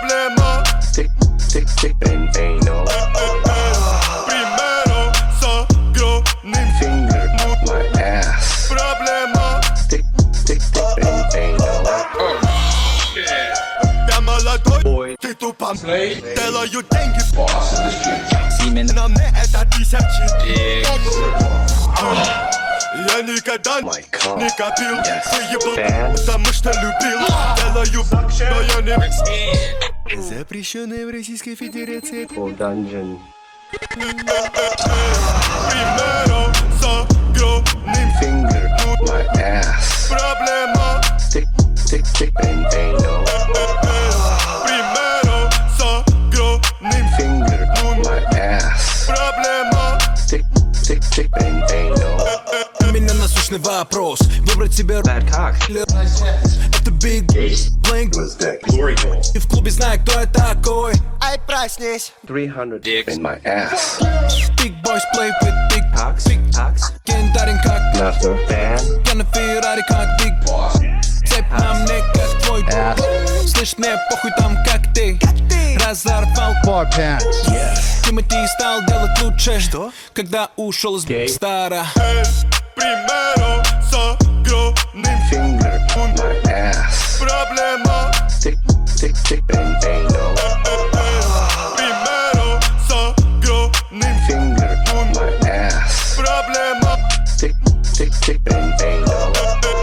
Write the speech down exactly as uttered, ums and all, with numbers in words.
Problema. Stick, stick, stick in anal. Primero согроним Finger my ass. Проблема. Stick, stick, stick in anal. Я молодой, Boy. ты тупо делаю деньги. Semen. На мне это тысячи. Dick. Я никогда My cock. не копил. Yes. Выебал, Fan. потому что любил. Делаю, но я не запрещенные в Российской Федерации. Full dungeon. Primero согроним Finger my ass. Проблема. Stick, stick, stick in anal. Primero согроним Finger my ass. Проблема. Stick, stick, stick in anal. У меня насущный вопрос. Выбрать себе Bad cock. это Big Blink. И в клубе знаю, кто я такой. Ай, проснись. three hundred Dicks. in my ass. Big boys play with big Cocks. Big Cocks. Кентарин как Master fan. я на Феррари как Big Цепь на мне как твой Ass. Слышь, мне похуй там как ты разорвал Boy pants. Тимати стал делать лучше. Что? Когда ушел из Гей. Стара. Primero согроним Finger my ass. Проблема. Stick, stick, stick in anal. Primero согроним Finger my ass. Проблема. Stick, stick, stick in anal.